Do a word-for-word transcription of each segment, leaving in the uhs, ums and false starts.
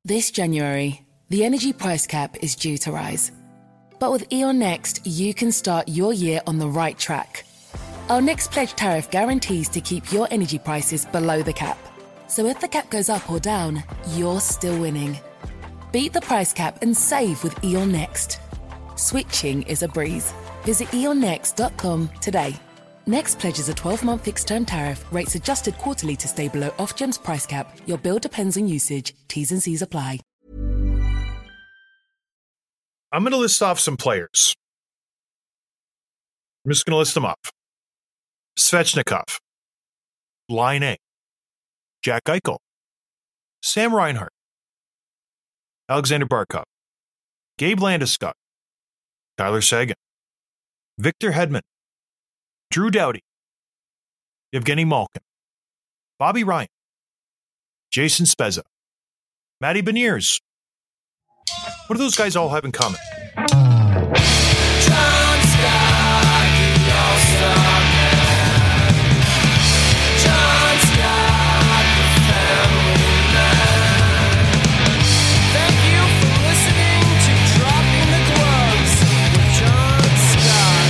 This January, the energy price cap is due to rise. But with E O N Next, you can start your year on the right track. Our Next Pledge tariff guarantees to keep your energy prices below the cap. So if the cap goes up or down, you're still winning. Beat the price cap and save with E O N Next. Switching is a breeze. Visit e on next dot com today. Next pledges a twelve-month fixed-term tariff, rates adjusted quarterly to stay below Ofgem's price cap. Your bill depends on usage. T's and C's apply. I'm going to list off some players. I'm just going to list them up. Svechnikov, Line A, Jack Eichel, Sam Reinhart, Alexander Barkov, Gabe Landeskog, Tyler Seguin, Victor Hedman, Drew Doughty, Evgeny Malkin, Bobby Ryan, Jason Spezza, Matty Beniers. What do those guys all have in common? John Scott, the All-Star Man. John Scott, the Family Man. Thank you for listening to Dropping the Gloves with John Scott.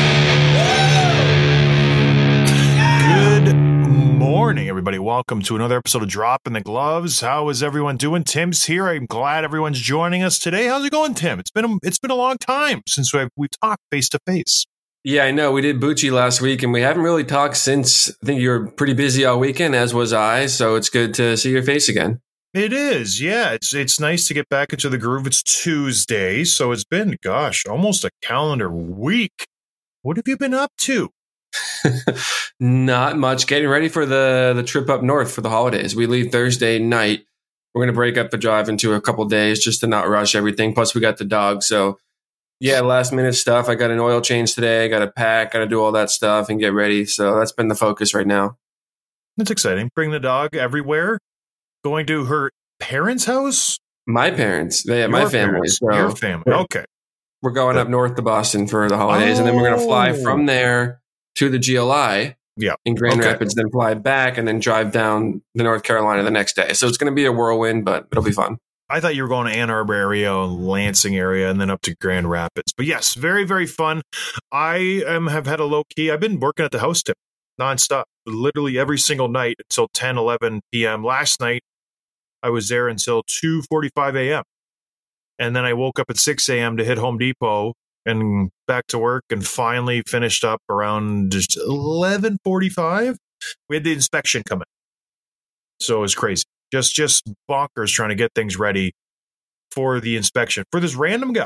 Good morning, everybody. Welcome to another episode of Dropping the Gloves. How is everyone doing? Tim's here. I'm glad everyone's joining us today. How's it going, Tim? It's been a, it's been a long time since we've, we've talked face to face. Yeah, I know. We did Bucci last week, and we haven't really talked since. I think you were pretty busy all weekend, as was I, so it's good to see your face again. It is, yeah. It's it's nice to get back into the groove. It's Tuesday, so it's been, gosh, almost a calendar week. What have you been up to? Not much. Getting ready for the, the trip up north for the holidays. We leave Thursday night. We're going to break up the drive into a couple days just to not rush everything. Plus, we got the dog, so yeah, last minute stuff. I got an oil change today. I got to pack, got to do all that stuff and get ready. So that's been the focus right now. That's exciting. Bring the dog everywhere. Going to her parents' house? My parents. Yeah, Your my family. parents. So Your family. Okay. we're going up north to Boston for the holidays, and then we're going to fly Oh. from there to the G L I Yeah. in Grand Okay. Rapids, then fly back and then drive down to North Carolina the next day. So it's going to be a whirlwind, but it'll be fun. I thought you were going to Ann Arbor area, Lansing area, and then up to Grand Rapids. But yes, very, very fun. I um, have had a low key. I've been working at the house tip nonstop, literally every single night until ten, eleven p.m. Last night, I was there until two forty-five a.m. And then I woke up at six a.m. to hit Home Depot and back to work, and finally finished up around just eleven forty-five. We had the inspection coming. So it was crazy. Just just bonkers trying to get things ready for the inspection. For this random guy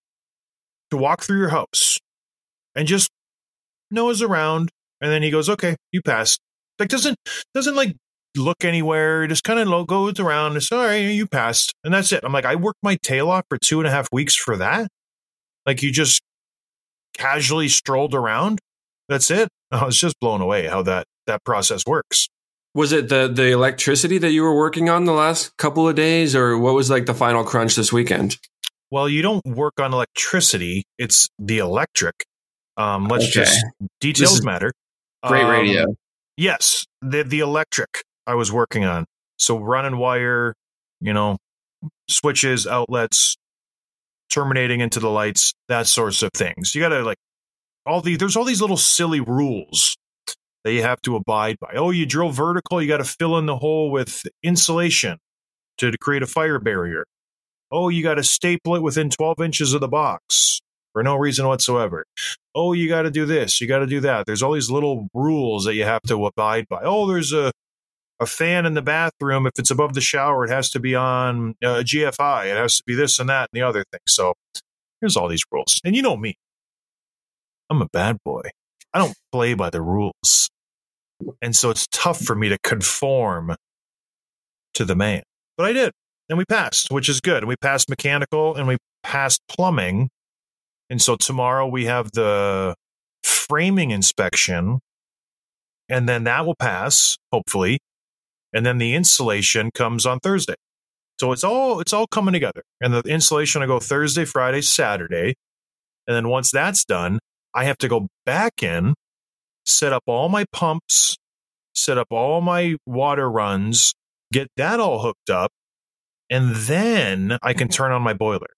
to walk through your house and just nose around, and then he goes, "Okay, you passed." Like doesn't doesn't like look anywhere. Just kind of goes around and says, "All right, you passed," and that's it. I'm like, I worked my tail off for two and a half weeks for that. Like you just casually strolled around. That's it. I was just blown away how that that process works. Was it the, the electricity that you were working on the last couple of days, or what was like the final crunch this weekend? Well, you don't work on electricity. It's the electric. Um, let's Okay. just details This is matter. Great Um, radio. Yes, the the electric I was working on. So running wire, you know, switches, outlets, terminating into the lights, that sorts of things. You got to like all the there's all these little silly rules that you have to abide by. Oh, you drill vertical, you got to fill in the hole with insulation to create a fire barrier. Oh, you got to staple it within twelve inches of the box for no reason whatsoever. Oh, you got to do this, you got to do that. There's all these little rules that you have to abide by. Oh, there's a a fan in the bathroom. If it's above the shower, it has to be on uh, G F I. It has to be this and that and the other thing. So here's all these rules. And you know me. I'm a bad boy. I don't play by the rules. And so it's tough for me to conform to the man. But I did. And we passed, which is good. And we passed mechanical and we passed plumbing. And so tomorrow we have the framing inspection. And then that will pass, hopefully. And then the insulation comes on Thursday. So it's all it's all coming together. And the insulation will go Thursday, Friday, Saturday. And then once that's done, I have to go back in, set up all my pumps, set up all my water runs, get that all hooked up. and then I can turn on my boiler.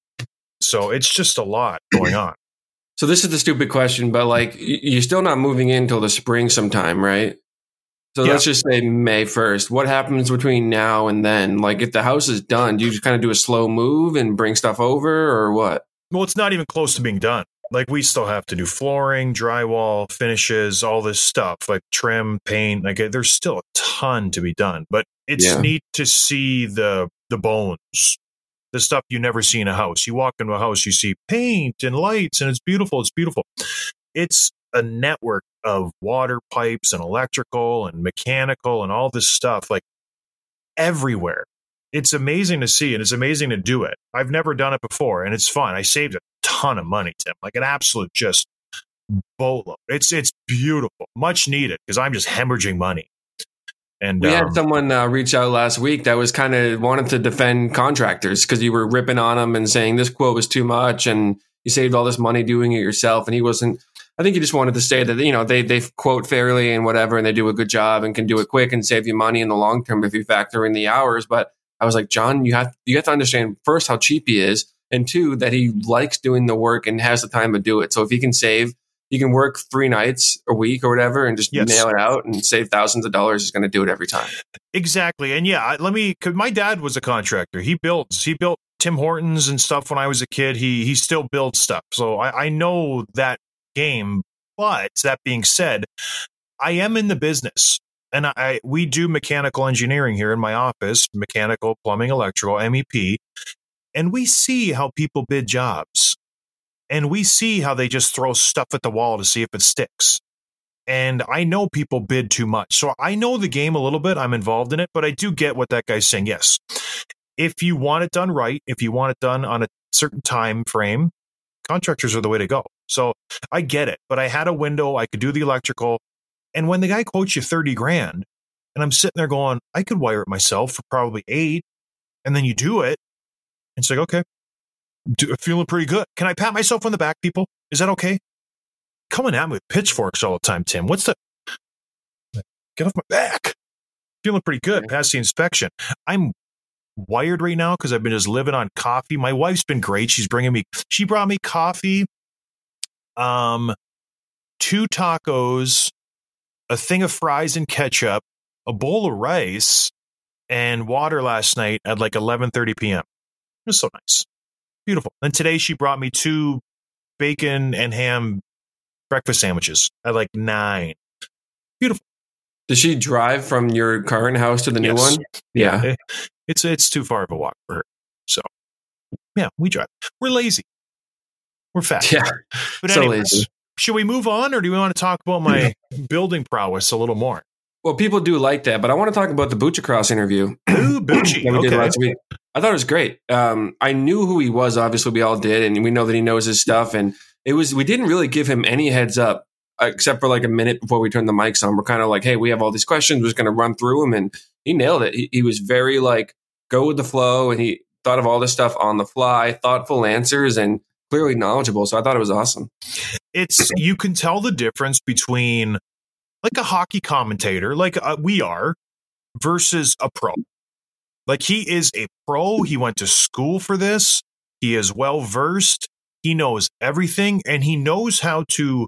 So it's just a lot going on. So this is the stupid question, but like y- you're still not moving in until the spring sometime, right? So Yeah. let's just say May first. What happens between now and then? Like if the house is done, do you just kind of do a slow move and bring stuff over or what? Well, it's not even close to being done. Like we still have to do flooring, drywall, finishes, all this stuff, like trim, paint. Like there's still a ton to be done, but it's Yeah. neat to see the the bones, the stuff you never see in a house. You walk into a house, you see paint and lights, and it's beautiful. It's beautiful. It's a network of water pipes and electrical and mechanical and all this stuff, like everywhere. It's amazing to see, and it's amazing to do it. I've never done it before, and it's fun. I saved a ton of money, Tim, like an absolute just boatload. It's it's beautiful, much needed, because I'm just hemorrhaging money. And We um, had someone uh, reach out last week that was kind of wanted to defend contractors because you were ripping on them and saying this quote was too much and you saved all this money doing it yourself. And he wasn't, I think he just wanted to say that, you know, they, they quote fairly and whatever, and they do a good job and can do it quick and save you money in the long term if you factor in the hours. But I was like, John, you have, you have to understand first how cheap he is. And two, that he likes doing the work and has the time to do it. So if he can save, he can work three nights a week or whatever and just Yes. nail it out and save thousands of dollars. He's going to do it every time. Exactly. And yeah, I- let me, cause my dad was a contractor. He builds, he built Tim Hortons and stuff when I was a kid. He, he still builds stuff. So I, I know that game. But that being said, I am in the business, and I, we do mechanical engineering here in my office, mechanical, plumbing, electrical, M E P. And we see how people bid jobs, and we see how they just throw stuff at the wall to see if it sticks. And I know people bid too much. So I know the game a little bit. I'm involved in it, but I do get what that guy's saying. Yes. If you want it done right, if you want it done on a certain time frame, contractors are the way to go. So I get it, but I had a window. I could do the electrical. And when the guy quotes you thirty grand, and I'm sitting there going, I could wire it myself for probably eight. And then you do it. It's like, okay, do, feeling pretty good. Can I pat myself on the back, people? Is that okay? Coming at me with pitchforks all the time, Tim. What's the... Get off my back. Feeling pretty good. Past the inspection. I'm wired right now because I've been just living on coffee. My wife's been great. She's bringing me... She brought me coffee, um, two tacos, a thing of fries and ketchup, a bowl of rice, and water last night at like eleven thirty p.m. It was so nice. Beautiful. And today she brought me two bacon and ham breakfast sandwiches at like nine. Beautiful. Does she drive from your current house to the new Yes. one? Yeah. It- it's it's too far of a walk for her. So yeah, we drive. We're lazy. We're fat. Yeah. But so anyways, lazy. should we move on, or do we want to talk about my building prowess a little more? Well, people do like that, but I want to talk about the Butcher Cross interview Ooh, Bucci. that we did Okay. last week. I thought it was great. Um, I knew who he was. Obviously, we all did, and we know that he knows his stuff. And it was we didn't really give him any heads up, uh, except for like a minute before we turned the mics on. We're kind of like, hey, we have all these questions. We're just going to run through them, and he nailed it. He, he was very like go with the flow, and he thought of all this stuff on the fly, thoughtful answers, and clearly knowledgeable. So I thought it was awesome. It's you can tell the difference between like a hockey commentator, like uh, we are, versus a pro. Like he is a pro. He went to school for this. He is well versed. He knows everything, and he knows how to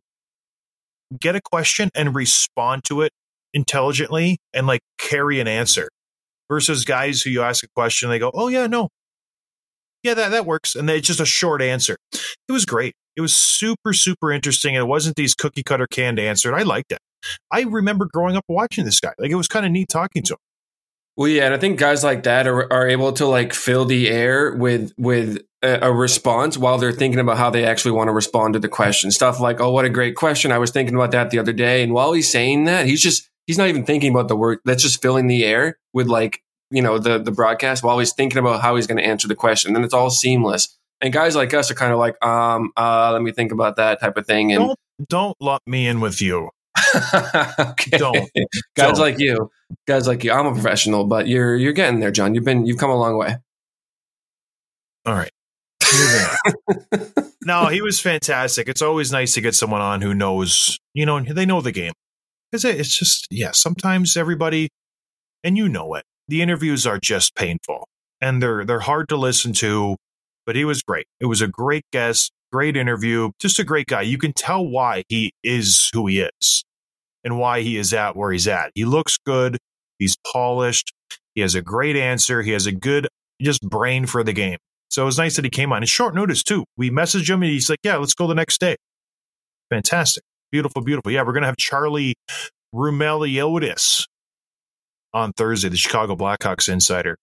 get a question and respond to it intelligently and like carry an answer. Versus guys who you ask a question, they go, "Oh yeah, no, yeah, that that works," and it's just a short answer. It was great. It was super, super interesting, and it wasn't these cookie cutter canned answers. I liked it. I remember growing up watching this guy. Like it was kind of neat talking to him. Well, yeah, and I think guys like that are, are able to like fill the air with with a, a response while they're thinking about how they actually want to respond to the question. Stuff like, "Oh, what a great question! I was thinking about that the other day." And while he's saying that, he's just he's not even thinking about the word. That's just filling the air with like you know the the broadcast while he's thinking about how he's going to answer the question. And it's all seamless. And guys like us are kind of like, um, uh, let me think about that type of thing. And Don't don't lump me in with you. okay. Don't. guys Don't. like you, guys like you. I'm a professional, but you're you're getting there, John. You've been you've come a long way. All right. Moving on. No, he was fantastic. It's always nice to get someone on who knows, you know, they know the game. Because it's just, yeah, sometimes everybody, and you know it, the interviews are just painful. and they're they're hard to listen to, but he was great. It was a great guest, great interview, just a great guy. You can tell why he is who he is and why he is at where he's at. He looks good. He's polished. He has a great answer. He has a good just brain for the game. So it was nice that he came on. It's short notice, too. We messaged him, and he's like, yeah, let's go the next day. Fantastic. Beautiful, beautiful. Yeah, we're going to have Charlie Roumeliotis on Thursday, the Chicago Blackhawks insider.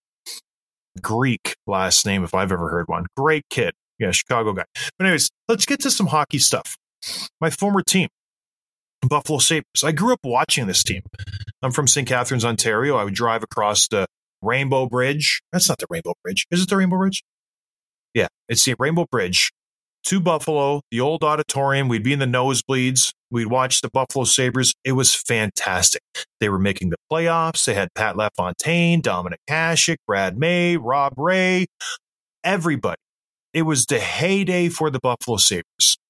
Greek last name, if I've ever heard one. Great kid. Yeah, Chicago guy. But anyways, let's get to some hockey stuff. My former team, Buffalo Sabres. I grew up watching this team. I'm from Saint Catharines, Ontario. I would drive across the Rainbow Bridge. That's not the Rainbow Bridge. Is it the Rainbow Bridge? Yeah, it's the Rainbow Bridge to Buffalo, the old auditorium. We'd be in the nosebleeds. We'd watch the Buffalo Sabres. It was fantastic. They were making the playoffs. They had Pat LaFontaine, Dominic Hasek, Brad May, Rob Ray, everybody. It was the heyday for the Buffalo Sabres.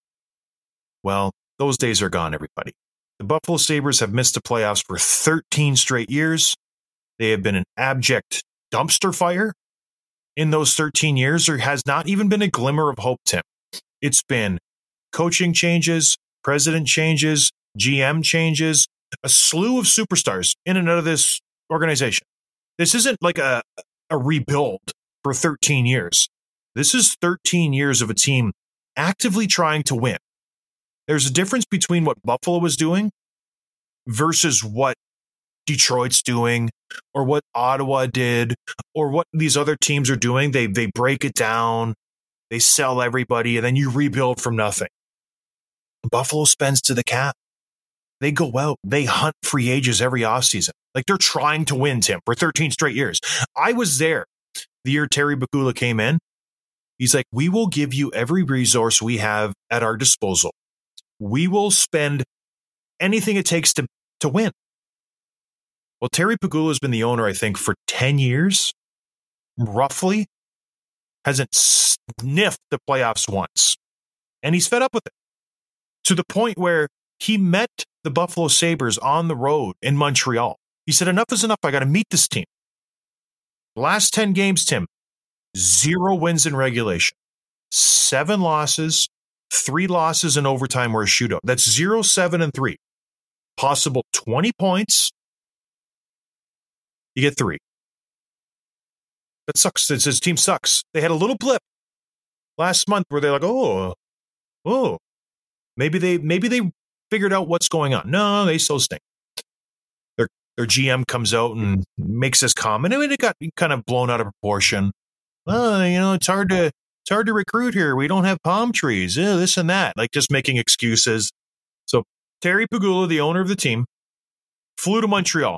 Well, those days are gone, everybody. The Buffalo Sabres have missed the playoffs for thirteen straight years. They have been an abject dumpster fire in those thirteen years. There has not even been a glimmer of hope, Tim. It's been coaching changes, president changes, G M changes, a slew of superstars in and out of this organization. This isn't like a, a rebuild for thirteen years. This is thirteen years of a team actively trying to win. There's a difference between what Buffalo was doing versus what Detroit's doing or what Ottawa did or what these other teams are doing. They they break it down, they sell everybody, and then you rebuild from nothing. Buffalo spends to the cap. They go out. They hunt free agents every offseason. Like they're trying to win, Tim, for thirteen straight years. I was there the year Terry Pegula came in. He's like, we will give you every resource we have at our disposal. We will spend anything it takes to, to win. Well, Terry Pegula has been the owner, I think, for ten years, roughly. Hasn't sniffed the playoffs once. And he's fed up with it. To the point where he met the Buffalo Sabres on the road in Montreal. He said, enough is enough. I got to meet this team. Last ten games, Tim, zero wins in regulation. Seven losses, three losses in overtime or a shootout. That's zero, seven, and three. Possible twenty points. You get three. That sucks. His team sucks. They had a little blip last month where they're like, oh, oh, maybe they maybe they figured out what's going on. No, they still stink. Their their G M comes out and makes this comment. I mean, it got kind of blown out of proportion. Well, you know, it's hard to it's hard to recruit here. We don't have palm trees. Yeah, this and that. Like just making excuses. So Terry Pegula, the owner of the team, flew to Montreal.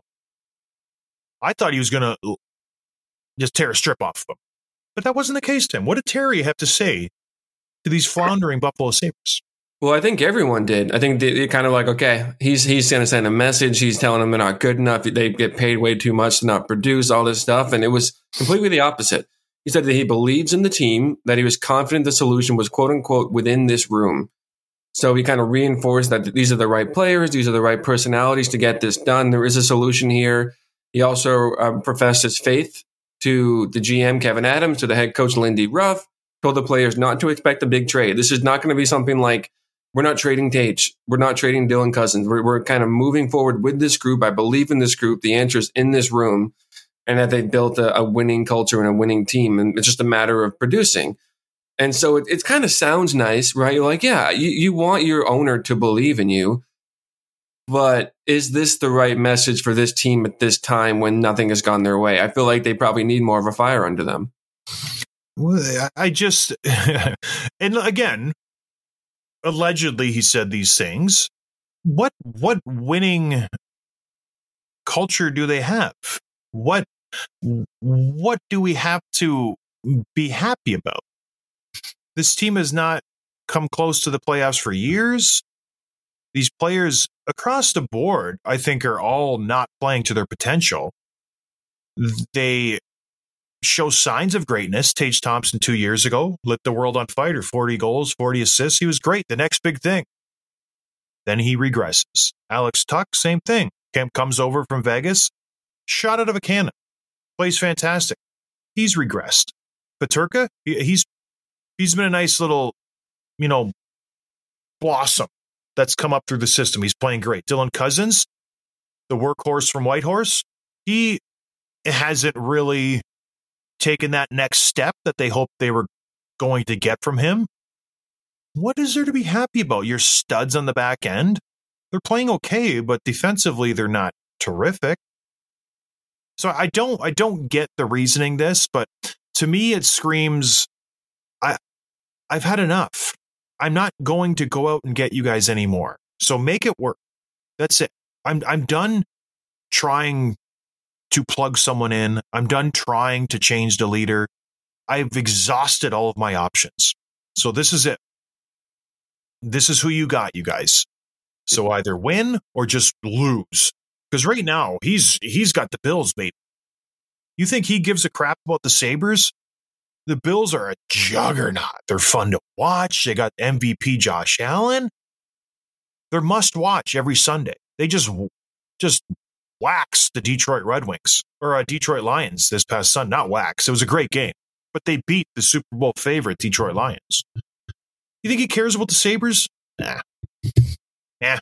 I thought he was going to just tear a strip off of him. But that wasn't the case, Tim. What did Terry have to say to these floundering Buffalo Sabres? Well, I think everyone did. I think they, they kind of like, okay, he's he's going to send a message. He's telling them they're not good enough. They get paid way too much to not produce all this stuff. And it was completely the opposite. He said that he believes in the team, that he was confident the solution was, quote unquote, within this room. So he kind of reinforced that these are the right players. These are the right personalities to get this done. There is a solution here. He also um, professed his faith to the G M, Kevin Adams, to the head coach, Lindy Ruff, told the players not to expect a big trade. This is not going to be something like, we're not trading Tage. We're not trading Dylan Cousins. We're, we're kind of moving forward with this group. I believe in this group. The answer is in this room, and that they built a, a winning culture and a winning team. And it's just a matter of producing. And so it, it kind of sounds nice, right? You're like, yeah, you, you want your owner to believe in you. But is this the right message for this team at this time when nothing has gone their way? I feel like they probably need more of a fire under them. Well, I just, and again, allegedly he said these things. What what winning culture do they have? What what do we have to be happy about? This team has not come close to the playoffs for years. These players across the board, I think, are all not playing to their potential. They show signs of greatness. Tage Thompson two years ago lit the world on fire. forty goals, forty assists. He was great. The next big thing. Then he regresses. Alex Tuck, same thing. Kemp comes over from Vegas, shot out of a cannon. Plays fantastic. he's regressed. Peterka, he, he's he's been a nice little, you know, blossom that's come up through the system. He's playing great. Dylan Cousins, the workhorse from Whitehorse, he hasn't really taken that next step that they hoped they were going to get from him. What is there to be happy about? Your studs on the back end, they're playing okay, but defensively they're not terrific. So I don't I don't get the reasoning this, but to me it screams I I've had enough. I'm not going to go out and get you guys anymore. So make it work. That's it. I'm I'm done trying to plug someone in. I'm done trying to change the leader. I've exhausted all of my options. So this is it. This is who you got, you guys. So either win or just lose. Because right now, he's he's got the Bills, baby. You think he gives a crap about the Sabres? The Bills are a juggernaut. They're fun to watch. They got M V P Josh Allen. They're must watch every Sunday. They just just waxed the Detroit Red Wings or uh, Detroit Lions this past Sunday. Not wax. It was a great game, but they beat the Super Bowl favorite Detroit Lions. You think he cares about the Sabres? Nah. Yeah.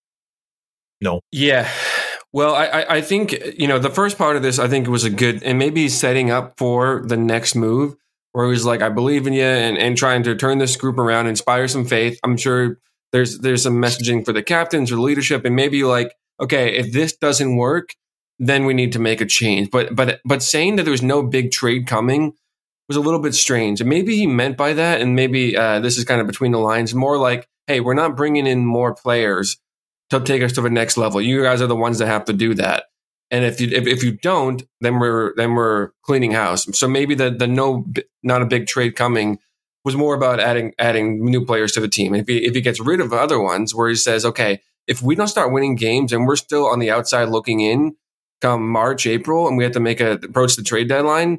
No. Yeah. Well, I, I think, you know, the first part of this, I think was a good, and maybe setting up for the next move where he was like, I believe in you, and, and trying to turn this group around, inspire some faith. I'm sure there's there's some messaging for the captains or leadership, and maybe like, okay, if this doesn't work, then we need to make a change. But but but saying that there was no big trade coming was a little bit strange. And maybe he meant by that, and maybe uh, this is kind of between the lines, more like, hey, we're not bringing in more players to take us to the next level. You guys are the ones that have to do that. And if you if, if you don't, then we're then we're cleaning house. So maybe the the no not a big trade coming was more about adding adding new players to the team. And if he if he gets rid of other ones, where he says, okay, if we don't start winning games and we're still on the outside looking in come March, April, and we have to make a approach the trade deadline,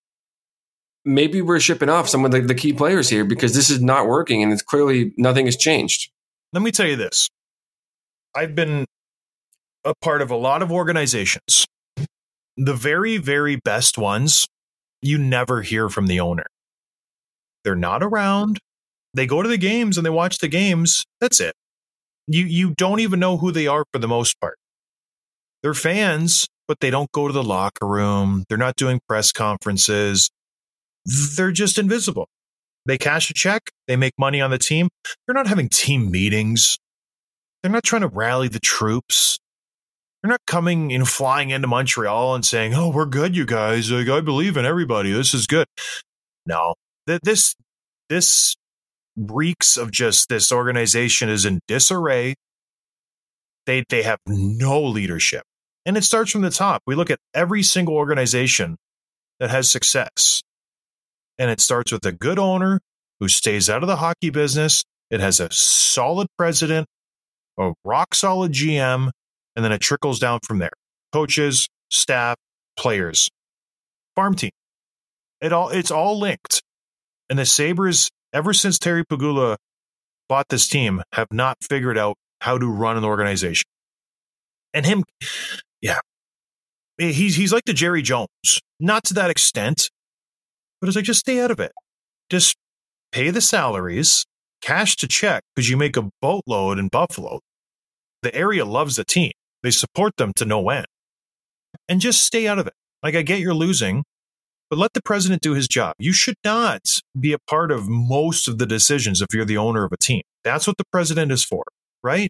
maybe we're shipping off some of the, the key players here because this is not working and it's clearly nothing has changed. Let me tell you this. I've been a part of a lot of organizations. The very, very best ones, you never hear from the owner. They're not around. They go to the games and they watch the games. That's it. You you don't even know who they are for the most part. They're fans, but they don't go to the locker room. They're not doing press conferences. They're just invisible. They cash a check. They make money on the team. They're not having team meetings. They're not trying to rally the troops. They're not coming and flying into Montreal and saying, oh, we're good, you guys. Like, I believe in everybody. This is good. No, th- this, this reeks of just this organization is in disarray. They, they have no leadership. And it starts from the top. We look at every single organization that has success. And it starts with a good owner who stays out of the hockey business. It has a solid president, a rock-solid G M, and then it trickles down from there. Coaches, staff, players, farm team. It all it's all linked. And the Sabres, ever since Terry Pegula bought this team, have not figured out how to run an organization. And him, yeah, he's he's like the Jerry Jones. Not to that extent, but it's like, just stay out of it. Just pay the salaries, cash to check, because you make a boatload in Buffalo. The area loves the team. They support them to no end. And just stay out of it. Like, I get you're losing, but let the president do his job. You should not be a part of most of the decisions if you're the owner of a team. That's what the president is for, right?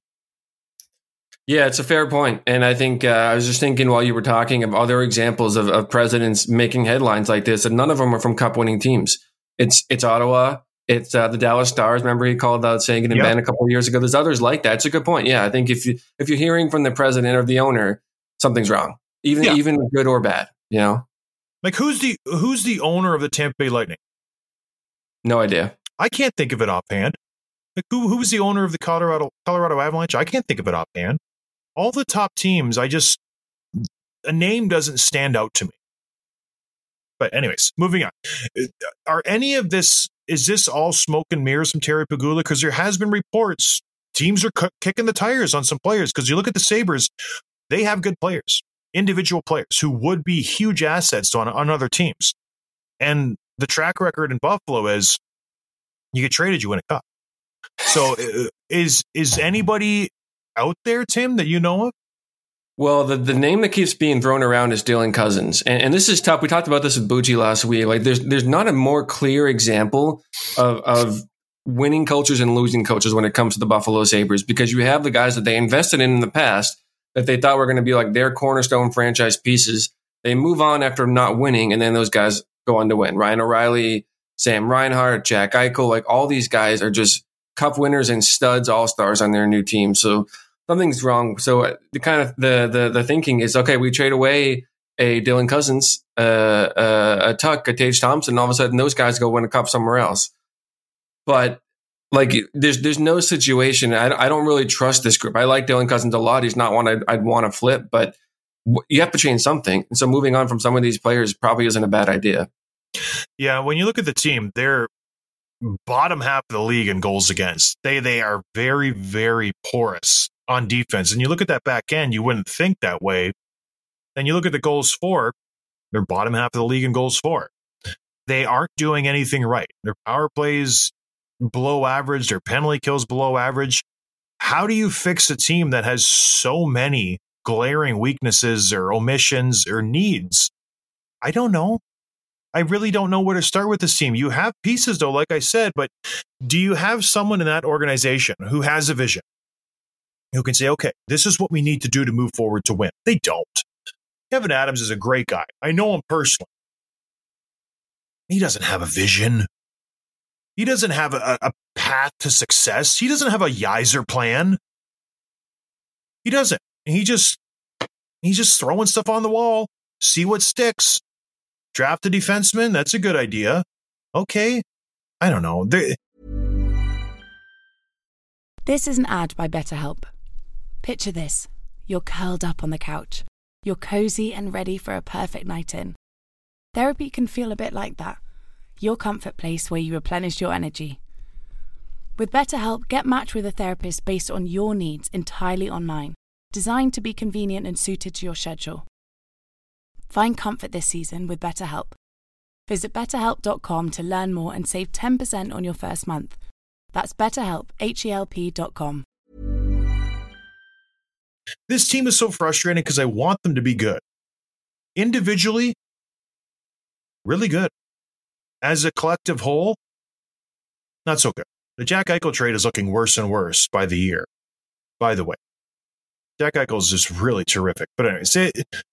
Yeah, it's a fair point. And I think uh, I was just thinking while you were talking of other examples of, of presidents making headlines like this, and none of them are from cup-winning teams. It's it's Ottawa. It's uh, the Dallas Stars. Remember, he called out Sagan and Yep. Ben a couple of years ago. There's others like that. It's a good point. Yeah, I think if you if you're hearing from the president or the owner, something's wrong, even Yeah. even good or bad. You know, Like, who's the who's the owner of the Tampa Bay Lightning? no idea. I can't think of it offhand. Like, who who was the owner of the Colorado Colorado Avalanche? I can't think of it offhand. All the top teams, I just a name doesn't stand out to me. But anyways, moving on. Are any of this is this all smoke and mirrors from Terry Pegula? Because there has been reports teams are c- kicking the tires on some players. Because you look at the Sabres, they have good players, individual players who would be huge assets on on other teams. And the track record in Buffalo is you get traded, you win a cup. So uh, is is anybody out there, Tim, that you know of? Well, the, the name that keeps being thrown around is Dylan Cousins. And, and this is tough. We talked about this with Bucci last week. Like there's there's not a more clear example of, of winning coaches and losing coaches when it comes to the Buffalo Sabres, because you have the guys that they invested in in the past that they thought were going to be like their cornerstone franchise pieces. They move on after not winning, and then those guys go on to win. Ryan O'Reilly, Sam Reinhart, Jack Eichel, like all these guys are just cup winners and studs, all-stars on their new team. So something's wrong. So the kind of the the the thinking is, okay, we trade away a Dylan Cousins, uh, uh, a Tuck, a Tage Thompson, and all of a sudden those guys go win a cup somewhere else. But like, there's there's no situation. I, I don't really trust this group. I like Dylan Cousins a lot. He's not one I'd, I'd want to flip, but w- you have to change something. And so moving on from some of these players probably isn't a bad idea. Yeah, when you look at the team, they're bottom half of the league in goals against. They they are very, very porous on defense. And you look at that back end, you wouldn't think that way. Then you look at the goals for, they're bottom half of the league in goals for. They aren't doing anything right. Their power plays below average, their penalty kills below average. How do you fix a team that has so many glaring weaknesses or omissions or needs? I don't know. I really don't know where to start with this team. You have pieces, though, like I said, but do you have someone in that organization who has a vision, who can say, okay, this is what we need to do to move forward to win? They don't. Kevin Adams is a great guy. I know him personally. He doesn't have a vision. He doesn't have a, a path to success. He doesn't have a Yzer plan. He doesn't. He just, he's just throwing stuff on the wall. See what sticks. Draft a defenseman. That's a good idea. Okay. I don't know. They're... This is an ad by BetterHelp. Picture this. You're curled up on the couch. You're cozy and ready for a perfect night in. Therapy can feel a bit like that. Your comfort place where you replenish your energy. With BetterHelp, get matched with a therapist based on your needs entirely online, designed to be convenient and suited to your schedule. Find comfort this season with BetterHelp. Visit better help dot com to learn more and save ten percent on your first month. That's BetterHelp, H E L P dot com. This team is so frustrating because I want them to be good. Individually, really good. As a collective whole, not so good. The Jack Eichel trade is looking worse and worse by the year, by the way. Jack Eichel is just really terrific. But anyway, say,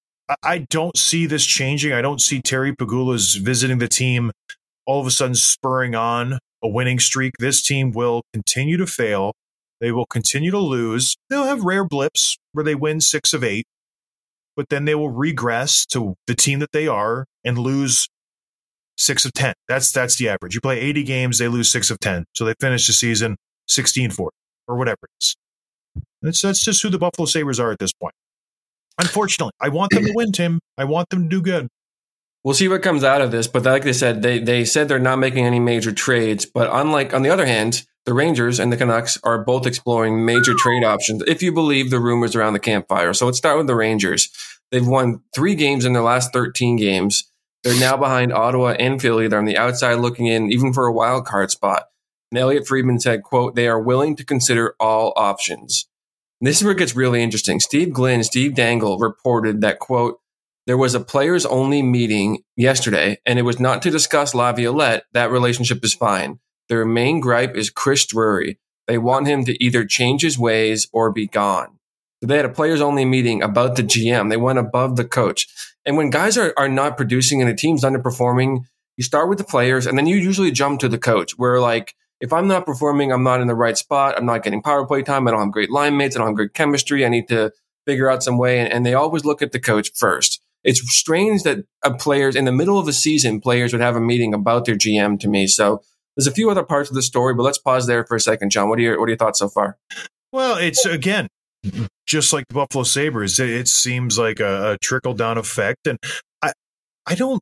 I don't see this changing. I don't see Terry Pegula's visiting the team all of a sudden spurring on a winning streak. This team will continue to fail. They will continue to lose. They'll have rare blips where they win six of eight, but then they will regress to the team that they are and lose six of ten. That's that's the average. You play eighty games, they lose six of ten. So they finish the season sixteen four or whatever it is. That's, that's just who the Buffalo Sabres are at this point. Unfortunately, I want them to win, Tim. I want them to do good. We'll see what comes out of this. But like they said, they they said they're not making any major trades. But unlike, on the other hand, the Rangers and the Canucks are both exploring major trade options, if you believe the rumors around the campfire. So let's start with the Rangers. They've won three games in their last thirteen games. They're now behind Ottawa and Philly. They're on the outside looking in, even for a wild card spot. And Elliot Friedman said, quote, they are willing to consider all options. And this is where it gets really interesting. Steve Glynn, Steve Dangle reported that, quote, there was a players only meeting yesterday, and it was not to discuss Laviolette. That relationship is fine. Their main gripe is Chris Drury. They want him to either change his ways or be gone. So they had a players only meeting about the G M. They went above the coach. And when guys are, are not producing and a team's underperforming, you start with the players and then you usually jump to the coach where, like, if I'm not performing, I'm not in the right spot. I'm not getting power play time. I don't have great line mates. I don't have great chemistry. I need to figure out some way. And, and they always look at the coach first. It's strange that a players in the middle of a season, players would have a meeting about their G M to me. So there's a few other parts of the story, but let's pause there for a second, John. What are your, what are your thoughts so far? Well, it's, again, just like the Buffalo Sabres, it, it seems like a, a trickle-down effect. And I I don't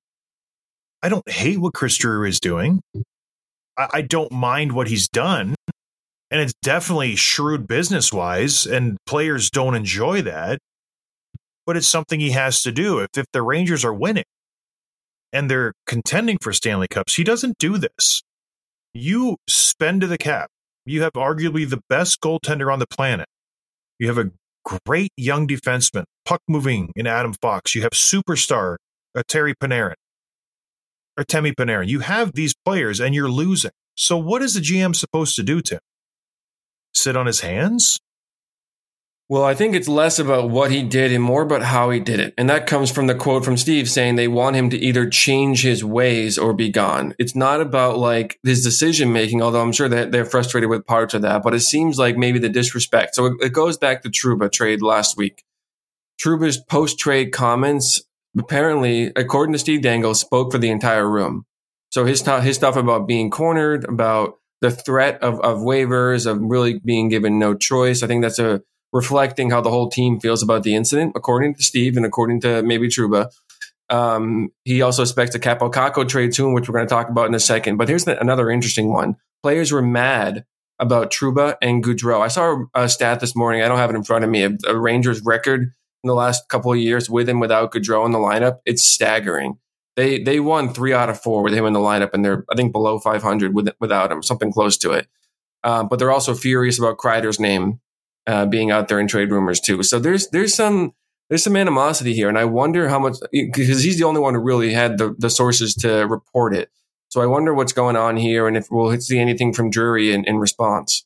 I don't hate what Chris Drury is doing. I, I don't mind what he's done. And it's definitely shrewd business-wise, and players don't enjoy that. But it's something he has to do. If, if the Rangers are winning, and they're contending for Stanley Cups. He doesn't do this. You spend to the cap. You have arguably the best goaltender on the planet. You have a great young defenseman, puck moving in Adam Fox. You have superstar uh, Terry Panarin or Temi Panarin. You have these players and you're losing. So what is the G M supposed to do, Tim? Sit on his hands? Well, I think it's less about what he did and more about how he did it. And that comes from the quote from Steve saying they want him to either change his ways or be gone. It's not about like his decision making, although I'm sure that they're frustrated with parts of that, but it seems like maybe the disrespect. So it, it goes back to Trouba trade last week. Trouba's post-trade comments, apparently, according to Steve Dangle, spoke for the entire room. So his, his stuff about being cornered, about the threat of, of waivers, of really being given no choice, I think that's a reflecting how the whole team feels about the incident, according to Steve and according to maybe Trouba. Um, he also expects a Capo Caco trade soon, which we're going to talk about in a second. But here's the, another interesting one. Players were mad about Trouba and Gaudreau. I saw a stat this morning. I don't have it in front of me. A, a Rangers record in the last couple of years with and without Gaudreau in the lineup. It's staggering. They they won three out of four with him in the lineup, and they're, I think, below five hundred with, without him, something close to it. Uh, but they're also furious about Kreider's name Uh, being out there in trade rumors too. So there's there's some there's some animosity here, and I wonder how much, because he's the only one who really had the, the sources to report it. So I wonder what's going on here, and if we'll see anything from Drury in, in response.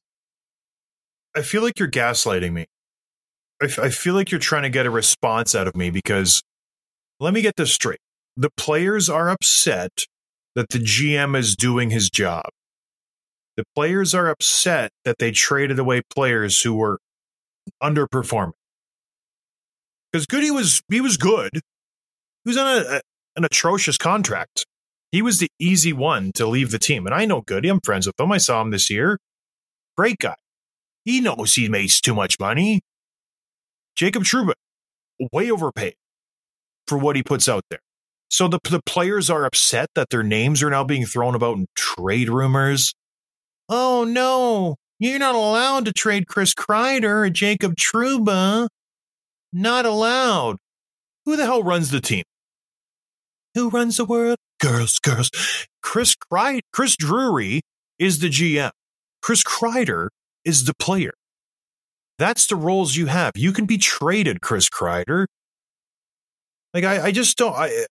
I feel like you're gaslighting me. I, f- I feel like you're trying to get a response out of me because, let me get this straight. The players are upset that the G M is doing his job. The players are upset that they traded away players who were underperforming. Because Goody was he was good. He was on a, a, an atrocious contract. He was the easy one to leave the team. And I know Goody. I'm friends with him. I saw him this year. Great guy. He knows he makes too much money. Jacob Trouba, way overpaid for what he puts out there. So the, the players are upset that their names are now being thrown about in trade rumors. Oh, no, you're not allowed to trade Chris Kreider or Jacob Trouba. Not allowed. Who the hell runs the team? Who runs the world? Girls, girls. Chris Kreider, Chris Drury is the G M. Chris Kreider is the player. That's the roles you have. You can be traded, Chris Kreider. Like, I, I just don't... I,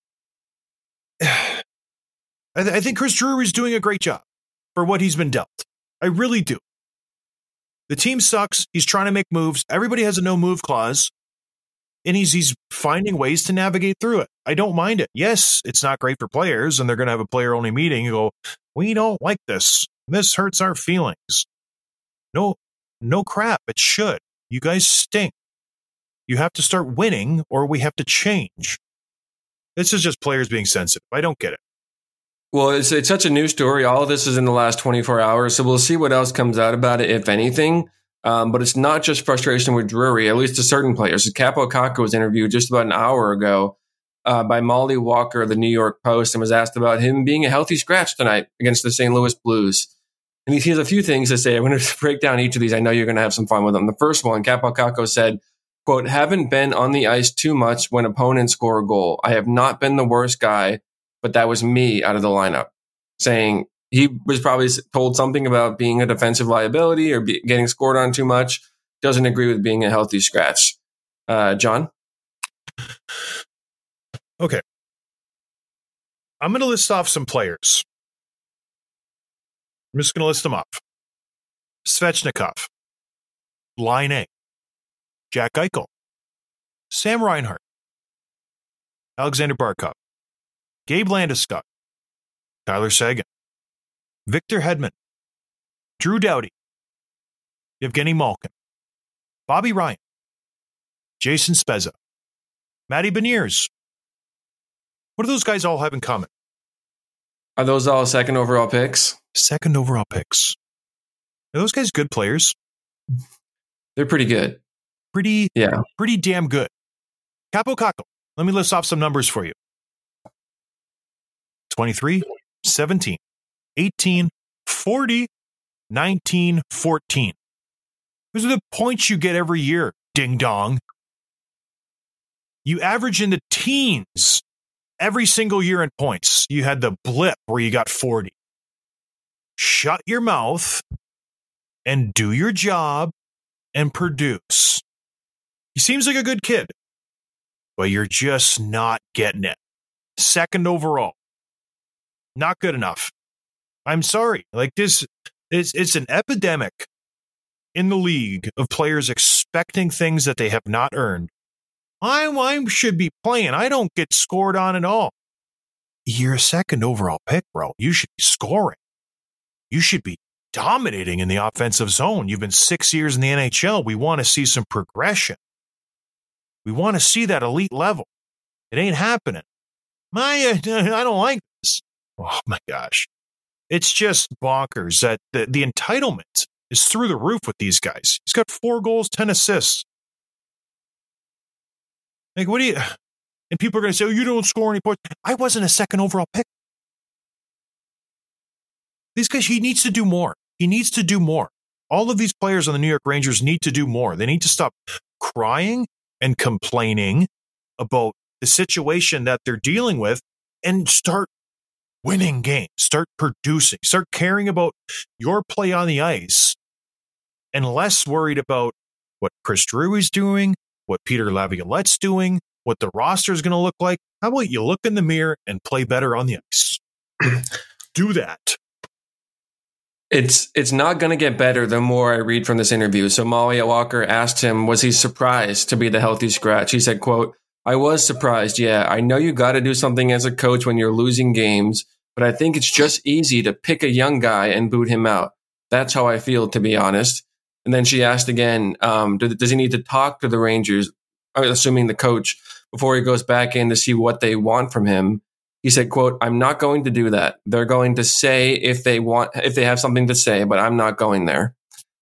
I, th- I think Chris Drury's doing a great job for what he's been dealt. I really do. The team sucks. He's trying to make moves. Everybody has a no move clause. And he's he's finding ways to navigate through it. I don't mind it. Yes, it's not great for players, and they're going to have a player-only meeting and go, we don't like this. This hurts our feelings. No, no crap. It should. You guys stink. You have to start winning, or we have to change. This is just players being sensitive. I don't get it. Well, it's it's such a new story. All of this is in the last twenty-four hours, so we'll see what else comes out about it, if anything. Um, but it's not just frustration with Drury, at least to certain players. Capo Caco was interviewed just about an hour ago uh, by Molly Walker of the New York Post and was asked about him being a healthy scratch tonight against the Saint Louis Blues. And he has a few things to say. I'm going to break down each of these. I know you're going to have some fun with them. The first one, Capo Caco said, quote, haven't been on the ice too much when opponents score a goal. I have not been the worst guy, but that was me out of the lineup. Saying he was probably told something about being a defensive liability or be, getting scored on too much. Doesn't agree with being a healthy scratch. Uh, John? Okay. I'm going to list off some players. I'm just going to list them off. Svechnikov. Line A. Jack Eichel. Sam Reinhart. Alexander Barkov. Gabe Landeskog. Tyler Seguin. Victor Hedman. Drew Doughty. Evgeny Malkin. Bobby Ryan. Jason Spezza. Matty Beniers. What do those guys all have in common? Are those all second overall picks? Second overall picks. Are those guys good players? They're pretty good. Pretty, yeah. pretty damn good. Capo Caco. Let me list off some numbers for you. twenty-three, seventeen, eighteen, forty, nineteen, fourteen. Those are the points you get every year, ding dong. You average in the teens Every single year in points, you had the blip where you got forty. Shut your mouth and do your job and produce. He seems like a good kid, but you're just not getting it. Second overall. Not good enough. I'm sorry. Like this, it's, it's an epidemic in the league of players expecting things that they have not earned. I, I should be playing. I don't get scored on at all. You're a second overall pick, bro. You should be scoring. You should be dominating in the offensive zone. You've been six years in the N H L. We want to see some progression. We want to see that elite level. It ain't happening. My, I don't like this. Oh my gosh. It's just bonkers that the, the entitlement is through the roof with these guys. He's got four goals, ten assists. Like, what do you... And people are going to say, oh, you don't score any points. I wasn't a second overall pick. These guys, he needs to do more. He needs to do more. All of these players on the New York Rangers need to do more. They need to stop crying and complaining about the situation that they're dealing with and start winning games, start producing, start caring about your play on the ice and less worried about what Chris Drury's doing, what Peter Laviolette's doing, what the roster is going to look like. How about you look in the mirror and play better on the ice? Do that. It's it's not going to get better the more I read from this interview. So Molly Walker asked him, was he surprised to be the healthy scratch? He said, quote, I was surprised. Yeah, I know you got to do something as a coach when you're losing games, but I think it's just easy to pick a young guy and boot him out. That's how I feel, to be honest. And then she asked again, um, does he need to talk to the Rangers, assuming the coach, before he goes back in to see what they want from him? He said, quote, I'm not going to do that. They're going to say if they want, if they have something to say, but I'm not going there.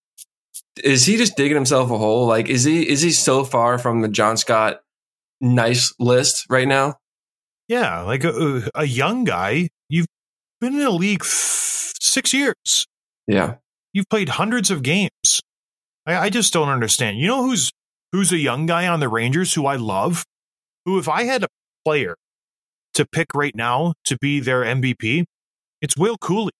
Is he just digging himself a hole? Like, is he, is he so far from the John Scott nice list right now? Yeah. Like a, a young guy. You've been in the league f- six years. Yeah. You've played hundreds of games. I, I just don't understand. You know who's, who's a young guy on the Rangers who I love? Who, if I had a player to pick right now to be their M V P, it's Will Cooley.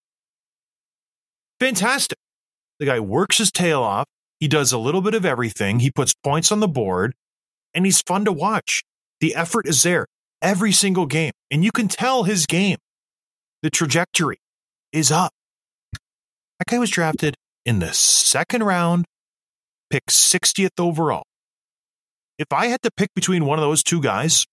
Fantastic. The guy works his tail off. He does a little bit of everything. He puts points on the board, and he's fun to watch. The effort is there every single game, and you can tell his game. The trajectory is up. That guy was drafted in the second round, picked sixtieth overall. If I had to pick between one of those two guys,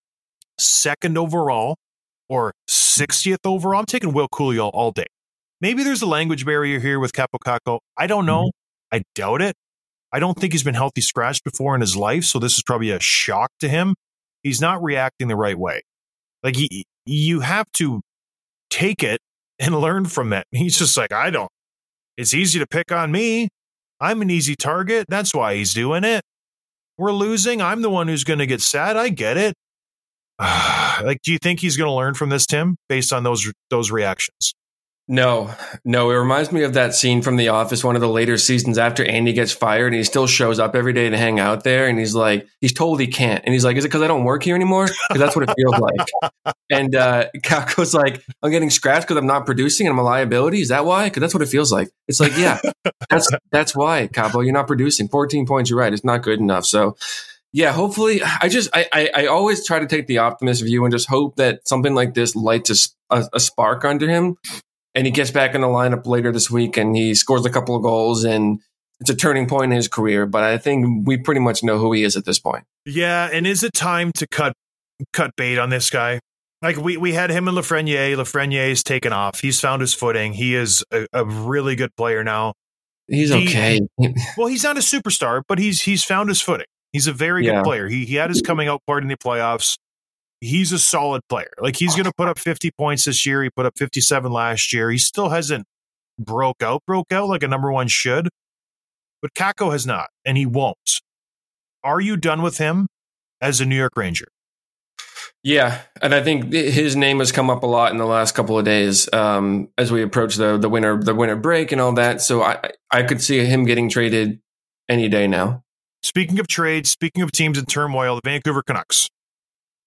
second overall or sixtieth overall, I'm taking Will Cooley all, all day. Maybe there's a language barrier here with Kaapo Kakko. I don't know. Mm-hmm. I doubt it. I don't think he's been healthy scratched before in his life, so this is probably a shock to him. He's not reacting the right way. Like, he, you have to take it and learn from it. He's just like, I don't. It's easy to pick on me. I'm an easy target. That's why he's doing it. We're losing. I'm the one who's going to get sad. I get it. Like, do you think he's going to learn from this, Tim, based on those those reactions? No, no. It reminds me of that scene from The Office, one of the later seasons after Andy gets fired and he still shows up every day to hang out there. And he's like, he's told he can't. And he's like, is it because I don't work here anymore? Because that's what it feels like. And uh, Kakko's like, I'm getting scratched because I'm not producing and I'm a liability. Is that why? Because that's what it feels like. It's like, yeah, that's that's why, Kaapo. You're not producing. fourteen points, you're right. It's not good enough. So, yeah, hopefully, I just, I, I, I always try to take the optimist view and just hope that something like this lights a, a, a spark under him and he gets back in the lineup later this week and he scores a couple of goals and it's a turning point in his career. But I think we pretty much know who he is at this point. Yeah, and is it time to cut cut bait on this guy? Like, we, we had him and Lafreniere. Lafreniere's taken off. He's found his footing. He is a, a really good player now. He's he, okay. Well, he's not a superstar, but he's he's found his footing. He's a very yeah. good player. He he had his coming out party in the playoffs. He's a solid player. Like, he's going to put up fifty points this year. He put up fifty-seven last year. He still hasn't broke out, broke out like a number one should. But Kakko has not, and he won't. Are you done with him as a New York Ranger? Yeah, and I think his name has come up a lot in the last couple of days um, as we approach the the winter the winter break and all that. So I I could see him getting traded any day now. Speaking of trades, speaking of teams in turmoil, the Vancouver Canucks.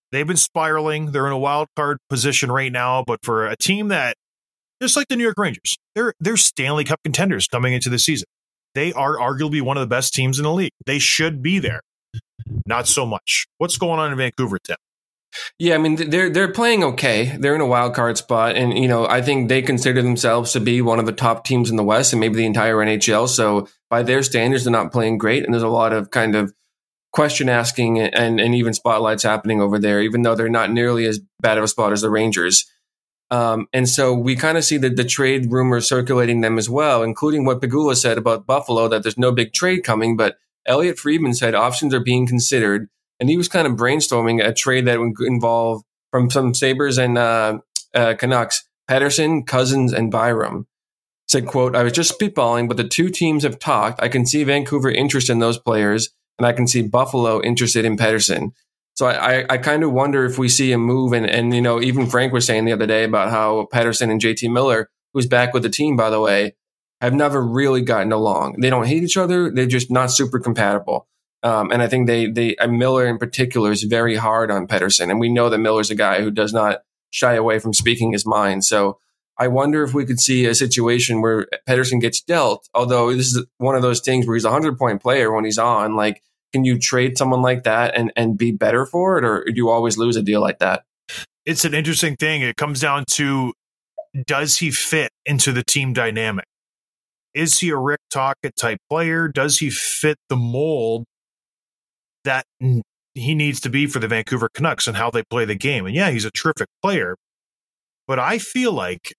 they've been spiraling. They're in a wild card position right now, but for a team that, just like the New York Rangers, they're they're Stanley Cup contenders coming into the season. They are arguably one of the best teams in the league. They should be there. Not so much. What's going on in Vancouver, Tim? Yeah, I mean, they're they're playing okay. They're in a wild card spot, and you know, I think they consider themselves to be one of the top teams in the West and maybe the entire N H L. So by their standards, they're not playing great, and there's a lot of kind of question asking and and even spotlights happening over there, even though they're not nearly as bad of a spot as the Rangers. Um, and so we kind of see the, the trade rumors circulating them as well, including what Pegula said about Buffalo, that there's no big trade coming, but Elliot Friedman said options are being considered. And he was kind of brainstorming a trade that would involve, from some Sabres and uh, uh, Canucks, Pettersson, Cousins, and Byram. Said, quote, I was just spitballing, but the two teams have talked. I can see Vancouver interested in those players, and I can see Buffalo interested in Pettersson. So I, I, I kind of wonder if we see a move. And, and, you know, even Frank was saying the other day about how Pettersson and J T Miller, who's back with the team, by the way, have never really gotten along. They don't hate each other. They're just not super compatible. Um, and I think they, they, uh, Miller in particular is very hard on Pettersson. And we know that Miller's a guy who does not shy away from speaking his mind. So I wonder if we could see a situation where Pettersson gets dealt, although this is one of those things where he's a hundred point player when he's on. Like, can you trade someone like that and, and be better for it? Or do you always lose a deal like that? It's an interesting thing. It comes down to, does he fit into the team dynamic? Is he a Rick Tocchet type player? Does he fit the mold that he needs to be for the Vancouver Canucks and how they play the game? And yeah, he's a terrific player, but I feel like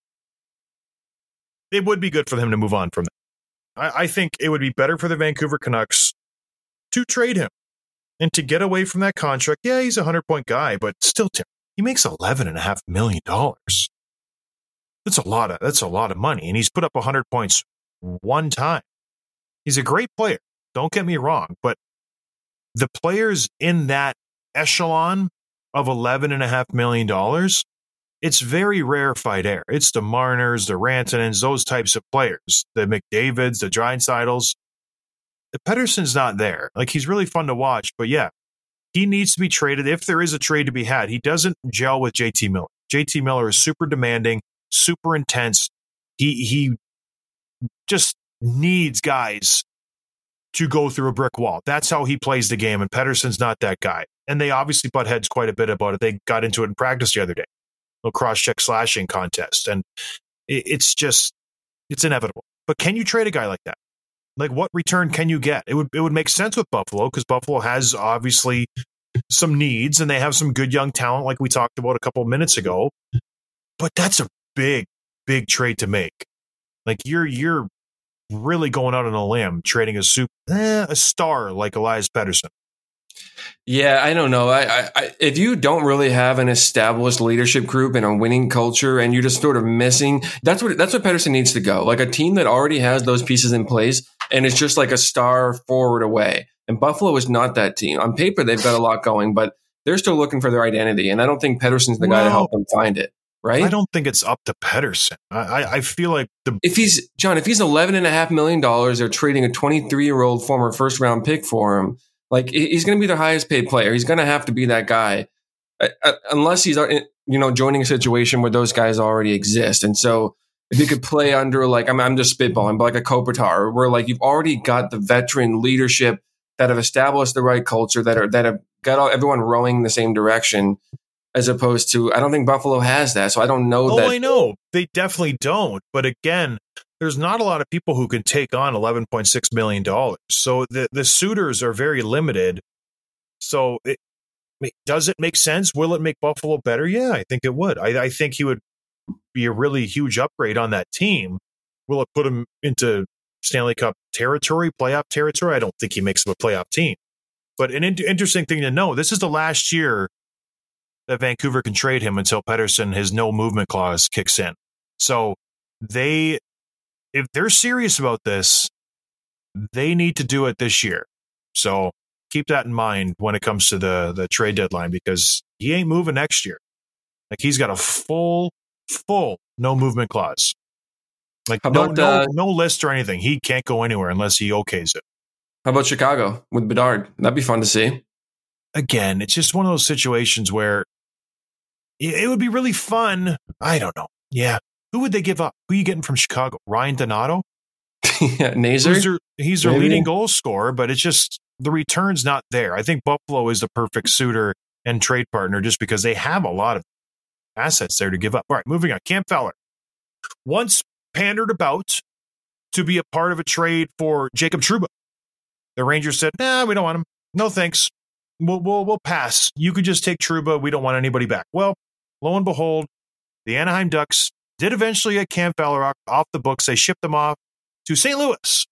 it would be good for them to move on from that. I, I think it would be better for the Vancouver Canucks to trade him and to get away from that contract. Yeah, he's a hundred point guy, but still, Tim, he makes eleven and a half million dollars. That's a lot of that's a lot of money, and he's put up a hundred points one time. He's a great player. Don't get me wrong, but the players in that echelon of eleven and a half million dollars, it's very rarefied air. It's the Marners, the Rantanens, those types of players, the McDavids, the Dreisaitl's. The Pettersson's not there. Like, he's really fun to watch, but yeah, he needs to be traded. If there is a trade to be had, he doesn't gel with J T Miller. J T Miller is super demanding, super intense. He he just needs guys to go through a brick wall. That's how he plays the game, and Pettersson's not that guy. And they obviously butt heads quite a bit about it. They got into it in practice the other day. A little cross-check slashing contest. And it, it's just, it's inevitable. But can you trade a guy like that? Like, what return can you get? It would it would make sense with Buffalo, because Buffalo has obviously some needs, and they have some good young talent like we talked about a couple of minutes ago. But that's a big, big trade to make. Like, you're you're really going out on a limb trading a super, eh, a star like Elias Pettersson. Yeah, I don't know. I, I, if you don't really have an established leadership group and a winning culture, and you're just sort of missing, that's what that's what Pettersson needs to go. Like, a team that already has those pieces in place, and it's just like a star forward away. And Buffalo is not that team. On paper, they've got a lot going, but they're still looking for their identity. And I don't think Pettersson's the well, guy to help them find it. Right? I don't think it's up to Pettersson. I, I feel like the if he's John, if he's eleven and a half million dollars, they're trading a twenty-three year old former first round pick for him. Like, he's going to be their highest paid player. He's going to have to be that guy, uh, unless he's you know joining a situation where those guys already exist. And so, if you could play under, like, I'm I'm just spitballing, but like a Kopitar, where like you've already got the veteran leadership that have established the right culture, that are that have got all, everyone rowing in the same direction. As opposed to, I don't think Buffalo has that. So I don't know oh, that. Oh, I know. They definitely don't. But again, there's not a lot of people who can take on eleven point six million dollars. So the, the suitors are very limited. So it, does it make sense? Will it make Buffalo better? Yeah, I think it would. I, I think he would be a really huge upgrade on that team. Will it put him into Stanley Cup territory, playoff territory? I don't think he makes him a playoff team. But an in- interesting thing to know, this is the last year that Vancouver can trade him until Pettersson, his no movement clause, kicks in. So they, if they're serious about this, they need to do it this year. So keep that in mind when it comes to the, the trade deadline, because he ain't moving next year. Like, he's got a full, full no movement clause. Like, How no, about, no, uh, no list or anything. He can't go anywhere unless he okays it. How about Chicago with Bedard? That'd be fun to see. again, it's just one of those situations where it, it would be really fun. I don't know. Yeah. Who would they give up? Who are you getting from Chicago? Ryan Donato? yeah, Nazer? He's their, he's their Maybe? leading goal scorer, but it's just the return's not there. I think Buffalo is the perfect suitor and trade partner just because they have a lot of assets there to give up. All right, moving on. Cam Fowler. Once pandered about to be a part of a trade for Jacob Trouba. The Rangers said, nah, we don't want him. No, thanks. We'll, we'll, we'll pass. You could just take Trouba. We don't want anybody back. Well, lo and behold, the Anaheim Ducks did eventually get Cam Fowler off the books. They shipped him off to Saint Louis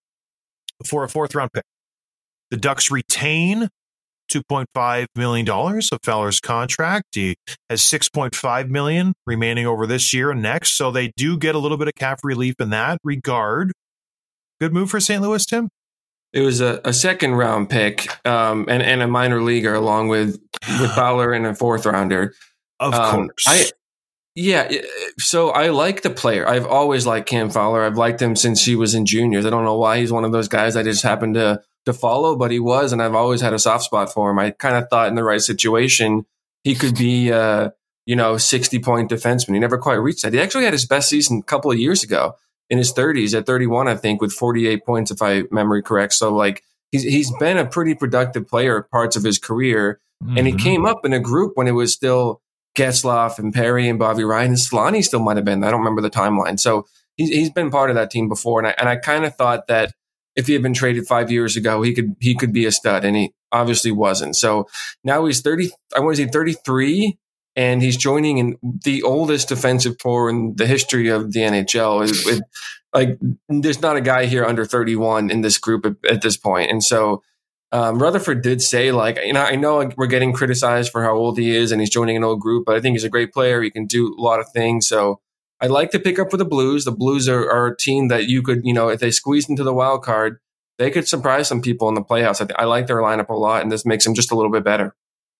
for a fourth round pick. The Ducks retain two point five million dollars of Fowler's contract. He has six point five million dollars remaining over this year and next. So they do get a little bit of cap relief in that regard. Good move for Saint Louis, Tim? It was a, a second round pick um, and, and a minor leaguer along with, with Fowler and a fourth rounder. Of um, course. I, yeah. So I like the player. I've always liked Cam Fowler. I've liked him since he was in juniors. I don't know why he's one of those guys I just happened to to follow, but he was, and I've always had a soft spot for him. I kind of thought in the right situation, he could be, uh, you know, sixty point defenseman. He never quite reached that. He actually had his best season a couple of years ago in his thirties at thirty-one, I think, with forty-eight points, if I memory correct. So like he's, he's been a pretty productive player at parts of his career. Mm-hmm. And he came up in a group when it was still Getzlaf and Perry and Bobby Ryan, and Solani still might have been. I don't remember the timeline. So he's, he's been part of that team before. And I, and I kind of thought that if he had been traded five years ago, he could he could be a stud, and he obviously wasn't. So now he's thirty. I want to say thirty-three, and he's joining in the oldest defensive core in the history of the N H L. It, it, like, there's not a guy here under thirty-one in this group at, at this point. And so um, Rutherford did say, like, you know, I know we're getting criticized for how old he is, and he's joining an old group, but I think he's a great player. He can do a lot of things. So I'd like to pick up for the Blues. The Blues are, are a team that you could, you know, if they squeezed into the wild card, they could surprise some people in the playoffs. I, th- I like their lineup a lot, and this makes them just a little bit better.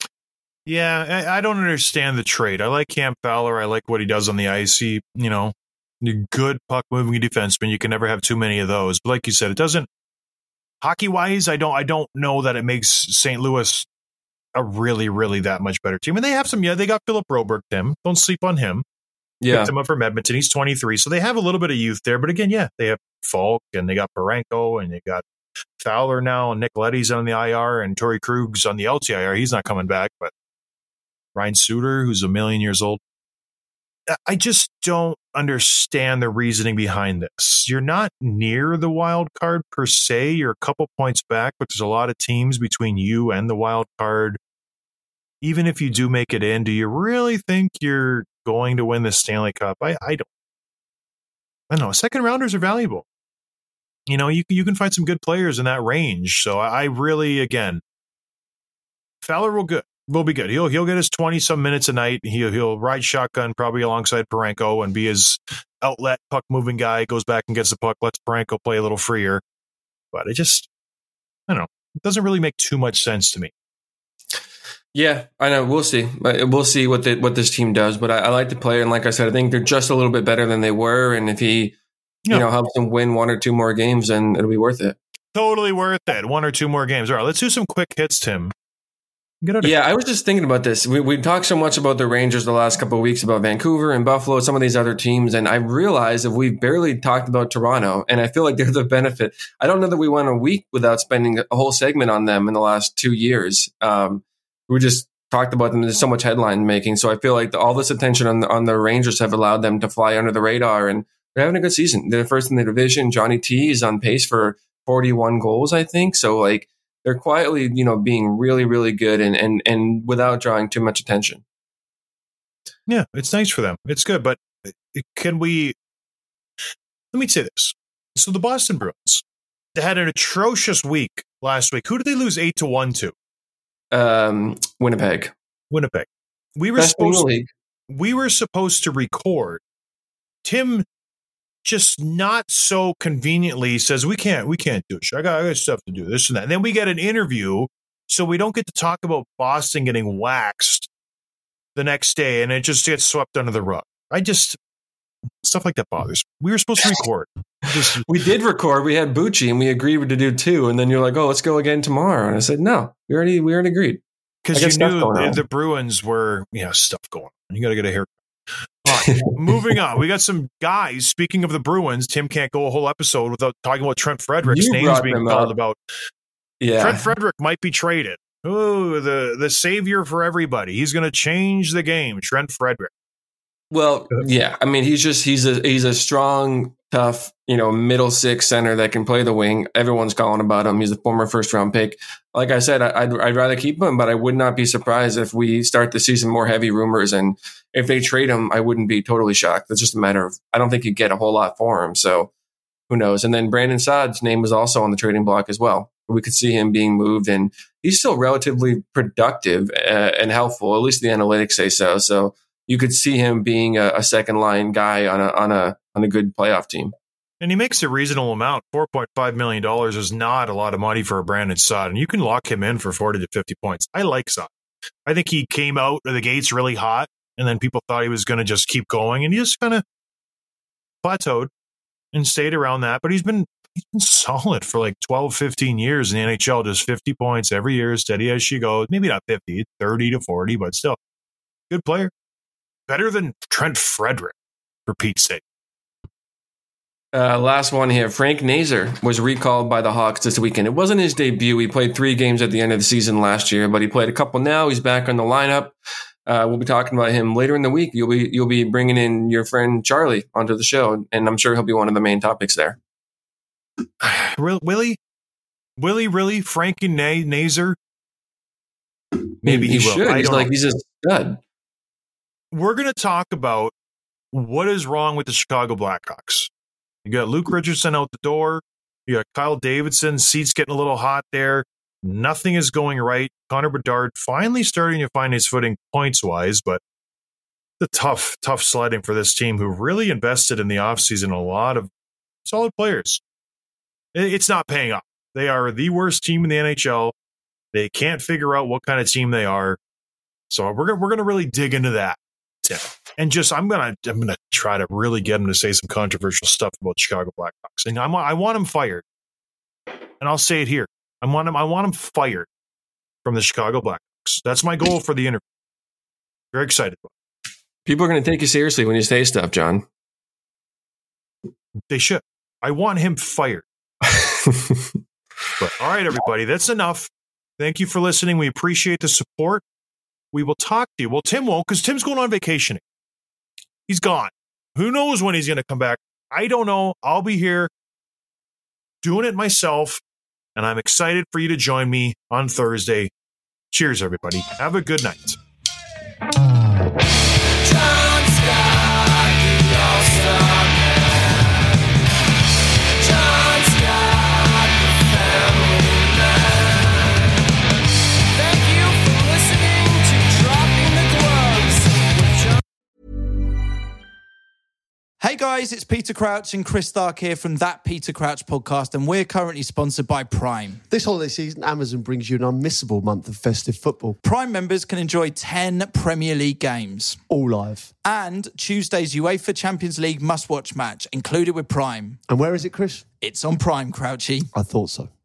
Yeah, I, I don't understand the trade. I like Cam Fowler. I like what he does on the ice. He, you know, good puck-moving defenseman. You can never have too many of those. But like you said, it doesn't hockey-wise. I don't. I don't know that it makes Saint Louis a really, really that much better team. And they have some. Yeah, they got Philip Broberg. Tim, don't sleep on him. Yeah, picked him up from Edmonton. He's twenty-three, so they have a little bit of youth there. But again, yeah, they have Falk and they got Parenko and they got Fowler now, and Nick Leddy's on the I R and Torrey Krug's on the L T I R. He's not coming back, but Ryan Suter, who's a million years old. I just don't understand the reasoning behind this. You're not near the wild card per se. You're a couple points back, but there's a lot of teams between you and the wild card. Even if you do make it in, do you really think you're going to win the Stanley Cup? I, I don't. I don't know. Second rounders are valuable. You know, you you can find some good players in that range. So I, I really, again, Fowler will good. Will be good. He'll he'll get his twenty some minutes a night. He'll he'll ride shotgun probably alongside Parenko and be his outlet puck moving guy. Goes back and gets the puck. Lets Parenko play a little freer. But it just, I don't know. It doesn't really make too much sense to me. Yeah, I know. We'll see. We'll see what the, what this team does. But I, I like the player, and like I said, I think they're just a little bit better than they were. And if he, yeah. you know, helps them win one or two more games, then it'll be worth it. Totally worth it. One or two more games. All right, let's do some quick hits, Tim. Yeah, I was just thinking about this. We we talked so much about the Rangers the last couple of weeks, about Vancouver and Buffalo, some of these other teams, and I realized that we've barely talked about Toronto, and I feel like they're the benefit. I don't know that we went a week without spending a whole segment on them in the last two years. Um, we just talked about them. There's so much headline making, so I feel like the, all this attention on the, on the Rangers have allowed them to fly under the radar, and they're having a good season. They're first in the division. Johnny T is on pace for forty-one goals, I think. So, like, they're quietly, you know, being really, really good and, and, and without drawing too much attention. Yeah, it's nice for them. It's good. But can we, let me say this. So the Boston Bruins, they had an atrocious week last week. Who did they lose eight to one to? Um, Winnipeg. Winnipeg. We were Best supposed league. we were supposed to record. Tim just not so conveniently says, we can't, we can't do it. I got, I got stuff to do, this and that. And then we get an interview, so we don't get to talk about Boston getting waxed the next day, and it just gets swept under the rug. I just, stuff like that bothers me. We were supposed to record. Just, we did record. We had Bucci, and we agreed to do two. And then you're like, oh, let's go again tomorrow. And I said, no, we already, we already agreed. because you knew the, the Bruins were, yeah, stuff going on. You got to get a haircut. All right, moving on. We got some guys. Speaking of the Bruins, Tim can't go a whole episode without talking about Trent Frederick's You names being called about. Yeah. Trent Frederick might be traded. Oh, the, the savior for everybody. He's going to change the game. Trent Frederick. Well, yeah. I mean, he's just he's a he's a strong, tough, you know, middle six center that can play the wing. Everyone's calling about him. He's a former first round pick. Like I said, I, I'd I'd rather keep him, but I would not be surprised if we start the season more heavy rumors. And if they trade him, I wouldn't be totally shocked. It's just a matter of I don't think you get a whole lot for him. So who knows? And then Brandon Saad's name was also on the trading block as well. We could see him being moved, and he's still relatively productive uh, and helpful. At least the analytics say so. So you could see him being a, a second line guy on a on a on a good playoff team. And he makes a reasonable amount. four point five million dollars is not a lot of money for a Brandon Saad, and you can lock him in for forty to fifty points. I like Saad. I think he came out of the gates really hot, and then people thought he was going to just keep going, and he just kind of plateaued and stayed around that. But he's been he's been solid for like twelve, fifteen years in the N H L, just fifty points every year, steady as she goes. Maybe not fifty, thirty to forty, but still good player. Better than Trent Frederick, for Pete's sake. Uh, last one here. Frank Nazar was recalled by the Hawks this weekend. It wasn't his debut. He played three games at the end of the season last year, but he played a couple now. He's back on the lineup. Uh, we'll be talking about him later in the week. You'll be you'll be bringing in your friend Charlie onto the show, and I'm sure he'll be one of the main topics there. Willie? Willie, really? Frankie Na- Nazar? Maybe he, he will. should. I He's don't like know. he's a stud. We're going to talk about what is wrong with the Chicago Blackhawks. You got Luke Richardson out the door. You got Kyle Davidson. Seats getting a little hot there. Nothing is going right. Connor Bedard finally starting to find his footing points-wise, but the tough, tough sledding for this team who really invested in the offseason a lot of solid players. It's not paying off. They are the worst team in the N H L. They can't figure out what kind of team they are. So we're we're going to really dig into that. And just I'm gonna I'm gonna try to really get him to say some controversial stuff about Chicago Blackhawks, and I'm, I want him fired. And I'll say it here: I want him I want him fired from the Chicago Blackhawks. That's my goal for the interview. Very excited about it. People are going to take you seriously when you say stuff, John. They should. I want him fired. But all right, everybody, that's enough. Thank you for listening. We appreciate the support. We will talk to you. Well, Tim won't, because Tim's going on vacation. He's gone. Who knows when he's going to come back? I don't know. I'll be here doing it myself, and I'm excited for you to join me on Thursday. Cheers, everybody. Have a good night. John Scott, the All-Star Man. John Scott, the Family Man. Thank you for listening to Dropping the Gloves with John. Hey guys, it's Peter Crouch and Chris Stark here from That Peter Crouch podcast, and we're currently sponsored by Prime. This holiday season, Amazon brings you an unmissable month of festive football. Prime members can enjoy ten Premier League games. All live. And Tuesday's UEFA Champions League must-watch match, included with Prime. And where is it, Chris? It's on Prime, Crouchy. I thought so.